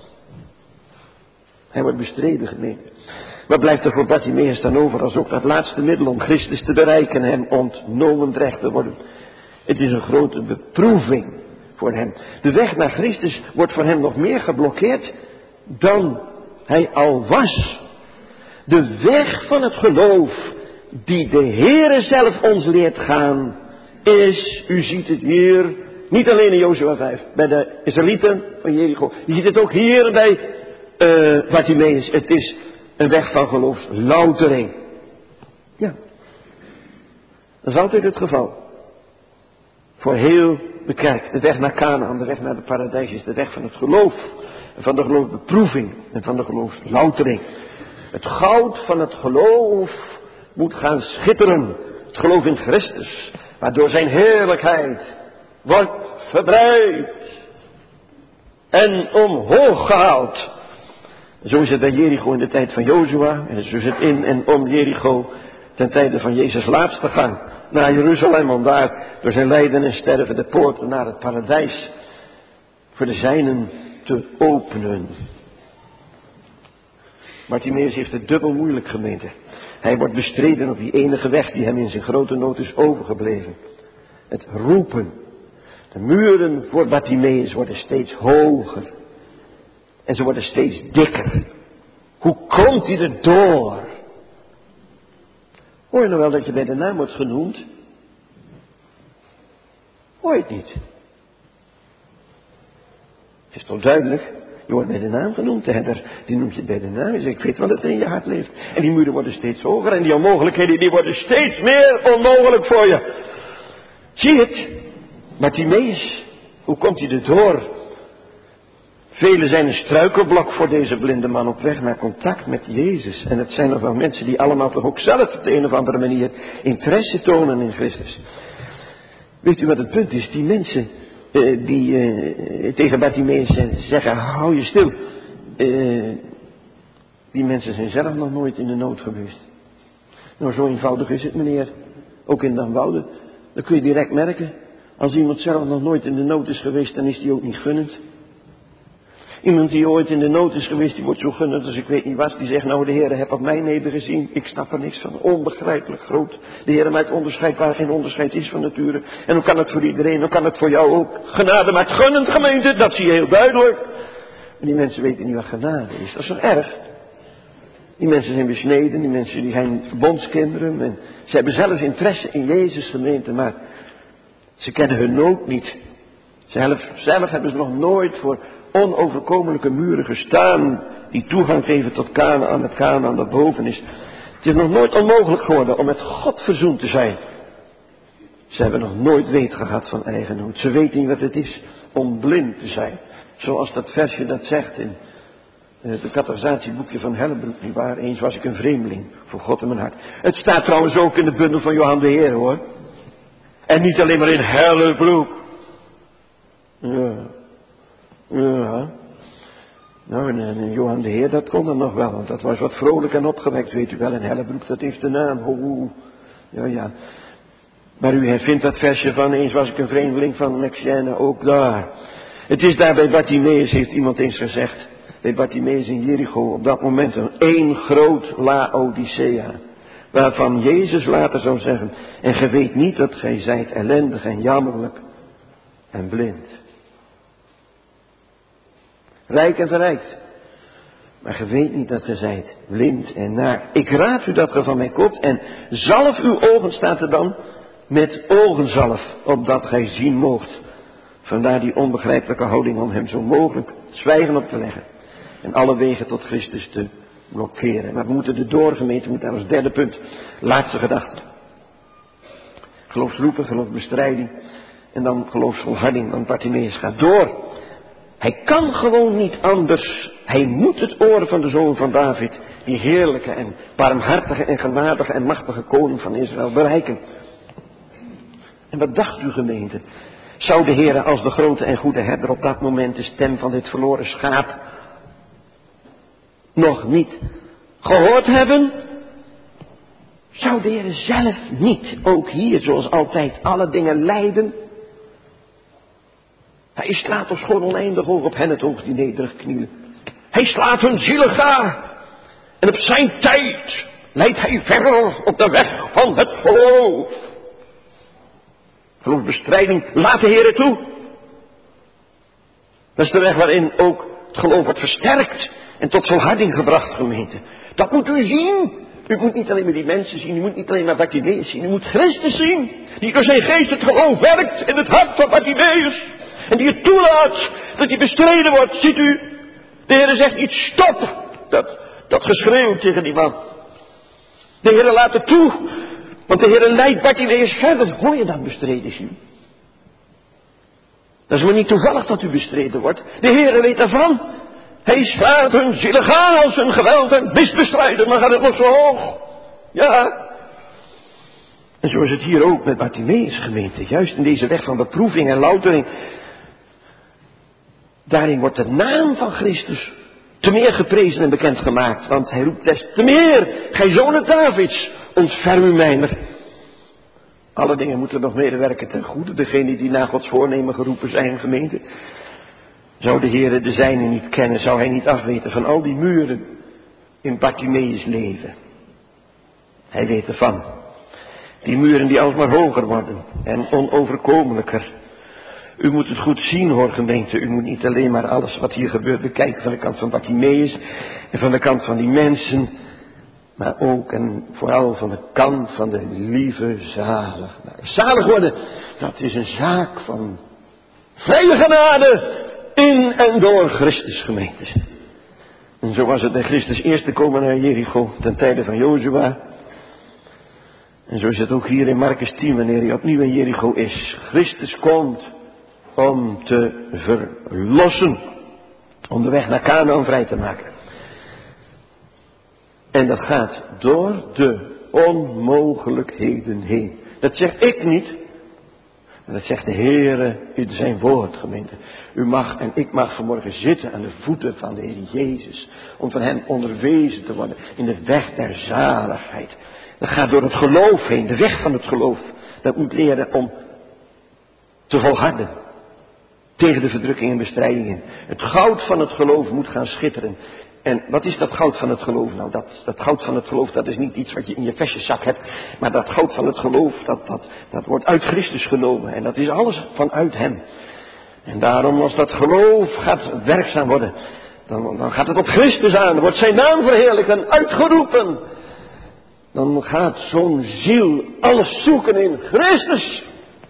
Hij wordt bestreden, gemeente. Wat blijft er voor Bartimeus dan over als ook dat laatste middel om Christus te bereiken, hem ontnomen recht te worden? Het is een grote beproeving voor hem. De weg naar Christus wordt voor hem nog meer geblokkeerd dan hij al was. De weg van het geloof die de Heere zelf ons leert gaan is, u ziet het hier, niet alleen in Jozua 5, bij de Israëlieten van Jericho. Je ziet het ook hier bij Bartimeus. Het is een weg van geloofsloutering. Ja. Dat is altijd het geval. Voor heel de kerk. De weg naar Kanaan, de weg naar het paradijs is de weg van het geloof. En van de geloofsbeproeving en van de geloofsloutering. Het goud van het geloof moet gaan schitteren. Het geloof in Christus. Waardoor zijn heerlijkheid wordt verbreid. En omhoog gehaald. Zo is het bij Jericho in de tijd van Jozua. En zo is het in en om Jericho ten tijde van Jezus' laatste gang naar Jeruzalem. Om daar door zijn lijden en sterven de poorten naar het paradijs voor de zijnen te openen. Bartimeus heeft het dubbel moeilijk, gemeente. Hij wordt bestreden op die enige weg die hem in zijn grote nood is overgebleven. Het roepen. De muren voor Bartimeus worden steeds hoger. En ze worden steeds dikker. Hoe komt hij er door? Hoor je nou wel dat je bij de naam wordt genoemd? Hoor je het niet? Het is toch duidelijk? Je wordt bij de naam genoemd. De herder, die noemt je bij de naam. Hij zegt, ik weet wat het in je hart leeft. En die muren worden steeds hoger. En die onmogelijkheden, die worden steeds meer onmogelijk voor je. Zie je het? Bartimeus, hoe komt hij er door? Velen zijn een struikelblok voor deze blinde man op weg naar contact met Jezus. En het zijn nog wel mensen die allemaal toch ook zelf op de een of andere manier interesse tonen in Christus. Weet u wat het punt is? Die mensen die tegen Bartimeus zeggen, hou je stil. Die mensen zijn zelf nog nooit in de nood geweest. Nou, zo eenvoudig is het, meneer. Ook in Damwoude. Dat kun je direct merken. Als iemand zelf nog nooit in de nood is geweest, dan is die ook niet gunnend. Iemand die ooit in de nood is geweest, die wordt zo gunnend als ik weet niet wat. Die zegt, nou de Heere heb op mij nedergezien. Ik snap er niks van. Onbegrijpelijk groot. De Heere maakt onderscheid waar geen onderscheid is van nature. En hoe kan het voor iedereen, hoe kan het voor jou ook. Genade maakt gunnend, gemeente, dat zie je heel duidelijk. En die mensen weten niet wat genade is. Dat is toch erg? Die mensen zijn besneden, die mensen die zijn verbondskinderen. En ze hebben zelfs interesse in Jezus, gemeente, maar ze kennen hun nood niet. Zelf hebben ze nog nooit voor onoverkomelijke muren gestaan die toegang geven tot Kanaan, het Kanaan dat boven is. Het is nog nooit onmogelijk geworden om met God verzoend te zijn. Ze hebben nog nooit weet gehad van eigen nood. Ze weten niet wat het is om blind te zijn. Zoals dat versje dat zegt in het categorisatieboekje van Hellebroek. Waar eens was ik een vreemdeling voor God in mijn hart. Het staat trouwens ook in de bundel van Johan de Heer, hoor. En niet alleen maar in Hellebroek. Ja. Nou, en Johan de Heer, dat kon dan nog wel, want dat was wat vrolijk en opgewekt, weet u wel. En Hellebroek, dat heeft de naam. Ja. Maar u hervindt dat versje van, eens was ik een vreemdeling van Mexiane, ook daar. Het is daar bij Bartimeus, heeft iemand eens gezegd. Bij Bartimeus in Jericho, op dat moment één groot Laodicea. Waarvan Jezus later zou zeggen, en gij weet niet dat gij zijt ellendig en jammerlijk en blind. Rijk en verrijkt. Maar ge weet niet dat ge zijt blind en naar. Ik raad u dat ge van mij koopt en zalf uw ogen, staat er dan, met ogenzalf, opdat gij zien moogt. Vandaar die onbegrijpelijke houding om hem zo mogelijk zwijgen op te leggen. En alle wegen tot Christus te blokkeren. Maar we moeten er door, gemeente, moet naar ons derde punt. Laatste gedachte. Geloofsroepen, geloofsbestrijding. En dan geloofsvolharding, want Bartimeus gaat door. Hij kan gewoon niet anders. Hij moet het oor van de zoon van David, die heerlijke en barmhartige en genadige en machtige koning van Israël, bereiken. En wat dacht u, gemeente? Zou de Heer als de grote en goede herder op dat moment de stem van dit verloren schaap nog niet gehoord hebben? Zou de Heer zelf niet ook hier, zoals altijd, alle dingen leiden? Hij slaat ons gewoon oneindig oog op hen het oog die nederig knielen. Hij slaat hun zielen gaar. En op zijn tijd leidt hij verder op de weg van het geloof. Geloofsbestrijding laat de Heer toe. Dat is de weg waarin ook het geloof wordt versterkt en tot volharding gebracht, gemeente. Dat moet u zien. U moet niet alleen maar die mensen zien, u moet niet alleen maar Bartimeus zien, u moet Christus zien. Die door zijn geest het geloof werkt in het hart van Bartimeus. En die het toelaat dat hij bestreden wordt. Ziet u, de Heer zegt niet stop. Dat geschreeuw tegen die man. De Heer laat het toe. Want de Heer leidt Bartimeus verder. Hoor je dat bestreden zien? Dat is maar niet toevallig dat u bestreden wordt. De Heer weet ervan. Hij slaat hun zielen gaar als hun geweld en misbestrijden. Maar gaat het nog zo hoog? Ja. En zo is het hier ook met Bartimeus, gemeente. Juist in deze weg van beproeving en loutering. Daarin wordt de naam van Christus te meer geprezen en bekendgemaakt. Want hij roept des te meer, gij zonen Davids, ontferm u mijner. Alle dingen moeten nog medewerken ten goede. Degenen die naar Gods voornemen geroepen zijn, gemeente. Zou de Heere de zijne niet kennen, zou hij niet afweten van al die muren in Bartimeus leven. Hij weet ervan. Die muren die alsmaar hoger worden en onoverkomelijker. U moet het goed zien, hoor, gemeente. U moet niet alleen maar alles wat hier gebeurt bekijken van de kant van Bartimeus en van de kant van die mensen, maar ook en vooral van de kant van de lieve zalig. Zalig worden, dat is een zaak van vrije genade in en door Christus, gemeentes. En zo was het bij Christus eerste komen naar Jericho ten tijde van Jozua. En zo is het ook hier in Markus 10, wanneer hij opnieuw in Jericho is. Christus komt om te verlossen. Om de weg naar Kanaan vrij te maken. En dat gaat door de onmogelijkheden heen. Dat zeg ik niet. Maar dat zegt de Heere in zijn woord, gemeente. U mag en ik mag vanmorgen zitten aan de voeten van de Heer Jezus. Om van hem onderwezen te worden in de weg der zaligheid. Dat gaat door het geloof heen, de weg van het geloof. Dat moet leren om te volharden. Tegen de verdrukking en bestrijdingen. Het goud van het geloof moet gaan schitteren. En wat is dat goud van het geloof? Nou, dat goud van het geloof, dat is niet iets wat je in je vestjeszak hebt. Maar dat goud van het geloof, dat wordt uit Christus genomen. En dat is alles vanuit hem. En daarom, als dat geloof gaat werkzaam worden, dan gaat het op Christus aan. Dan wordt zijn naam verheerlijkt en uitgeroepen. Dan gaat zo'n ziel alles zoeken in Christus.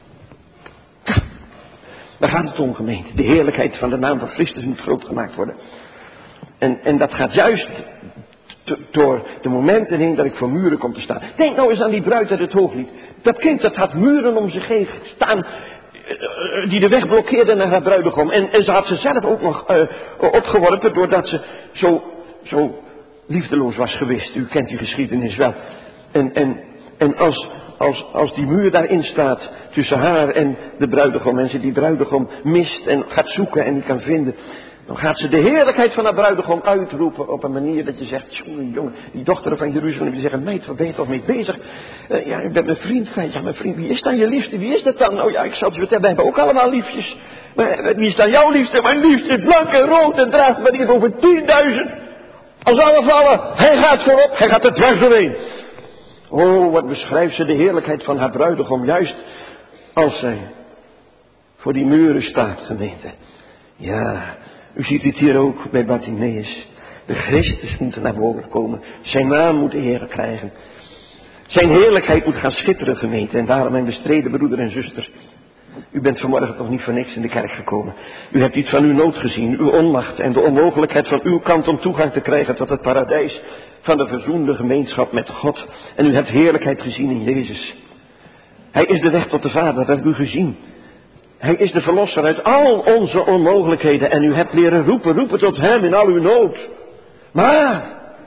Daar gaat het om, gemeente. De heerlijkheid van de naam van Christus moet groot gemaakt worden. En dat gaat juist door de momenten heen dat ik voor muren kom te staan. Denk nou eens aan die bruid uit het Hooglied. Dat kind dat had muren om zich heen staan die de weg blokkeerden naar haar bruidegom. En ze had ze zelf ook nog opgeworpen doordat ze zo liefdeloos was geweest. U kent die geschiedenis wel. En als die muur daarin staat tussen haar en de bruidegom en ze die bruidegom mist en gaat zoeken en niet kan vinden, dan gaat ze de heerlijkheid van haar bruidegom uitroepen op een manier dat je zegt, jongen, die dochteren van Jeruzalem die zeggen, meid, waar ben je toch mee bezig? Ja, ik ben mijn vriend kwijt. Ja, mijn vriend, wie is dan je liefste? Wie is dat dan? Nou ja, ik zal het je vertellen, we hebben ook allemaal liefjes. Maar wie is dan jouw liefste? Mijn liefste is blank en rood en draagt maar hier over 10.000. Als alle vallen, hij gaat voorop, hij gaat er dwars doorheen. Oh, wat beschrijft ze de heerlijkheid van haar bruidegom, juist als zij voor die muren staat, gemeente. Ja, u ziet het hier ook bij Bartimeus. De Christus moet naar boven komen. Zijn naam moet de Heer krijgen. Zijn heerlijkheid moet gaan schitteren, gemeente. En daarom, mijn bestreden broeder en zuster, u bent vanmorgen toch niet voor niks in de kerk gekomen. U hebt iets van uw nood gezien, uw onmacht en de onmogelijkheid van uw kant om toegang te krijgen tot het paradijs van de verzoende gemeenschap met God. En u hebt heerlijkheid gezien in Jezus. Hij is de weg tot de Vader, dat hebt u gezien. Hij is de verlosser uit al onze onmogelijkheden. En u hebt leren roepen tot hem in al uw nood. Maar,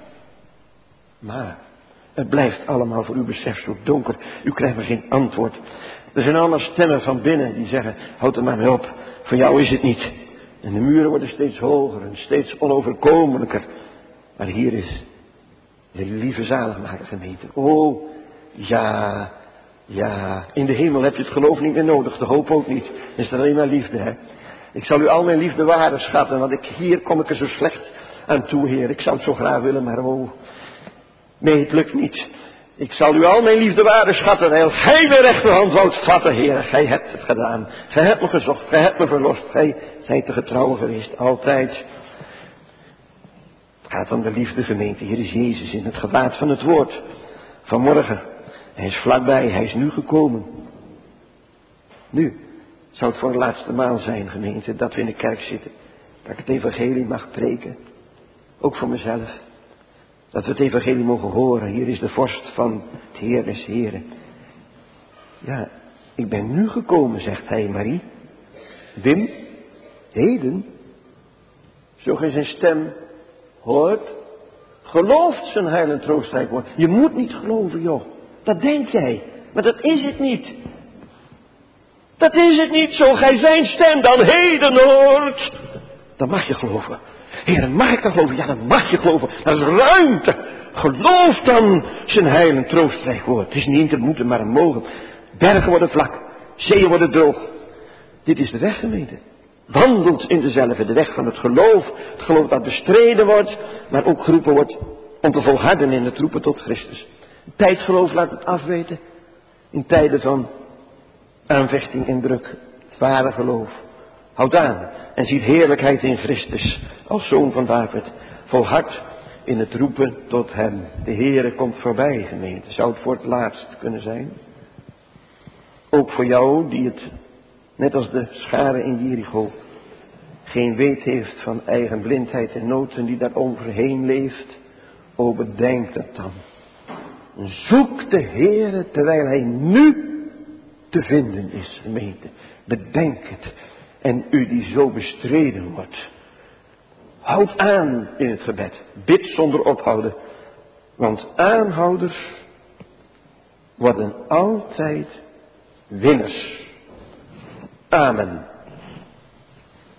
het blijft allemaal voor uw besef zo donker. U krijgt maar geen antwoord. Er zijn allemaal stemmen van binnen die zeggen, houd er maar mee op. Voor jou is het niet. En de muren worden steeds hoger en steeds onoverkomelijker. Maar hier is de lieve zaligmaker, gemeente. Oh, ja, ja. In de hemel heb je het geloof niet meer nodig, de hoop ook niet. Het is alleen maar liefde, hè. Ik zal u al mijn liefde waarden schatten, want hier kom ik er zo slecht aan toe, Heer. Ik zou het zo graag willen, maar oh, nee, het lukt niet. Ik zal u al mijn liefde waarden schatten, en als gij de rechterhand woudt vatten, Heer, gij hebt het gedaan. Gij hebt me gezocht, gij hebt me verlost, gij zijt te getrouw geweest, altijd. Het gaat om de liefde, gemeente. Hier is Jezus in het gewaad van het woord. Vanmorgen. Hij is vlakbij, hij is nu gekomen. Nu zou het voor de laatste maal zijn, gemeente, dat we in de kerk zitten. Dat ik het evangelie mag preken. Ook voor mezelf. Dat we het evangelie mogen horen. Hier is de vorst van het Heer des Heren. Ja, ik ben nu gekomen, zegt hij, Marie. Wim, heden. Zo gij zijn stem hoort. Gelooft zijn heil en troostrijk woord. Je moet niet geloven, joh. Dat denk jij. Maar dat is het niet. Dat is het niet, zo gij zijn stem dan heden hoort. Dan mag je geloven. Heer, mag ik dan geloven? Ja, dan mag je geloven. Dat is ruimte. Geloof dan zijn heil en troostrijk woord. Het is niet een moeten, maar een mogen. Bergen worden vlak. Zeeën worden droog. Dit is de weg, gemeente. Wandelt in dezelfde, de weg van het geloof. Het geloof dat bestreden wordt, maar ook geroepen wordt om te volharden in het roepen tot Christus. Tijdgeloof laat het afweten. In tijden van aanvechting en druk. Het ware geloof. Houd aan en ziet heerlijkheid in Christus. Als zoon van David. Volhard in het roepen tot hem. De Heere komt voorbij, gemeente. Zou het voor het laatst kunnen zijn? Ook voor jou die het, net als de schare in Jericho, geen weet heeft van eigen blindheid en nood en die daar overheen leeft. O, bedenk dat dan. Zoek de Heere terwijl hij nu te vinden is, gemeente. Bedenk het. En u die zo bestreden wordt. Houd aan in het gebed. Bid zonder ophouden. Want aanhouders worden altijd winners. Amen.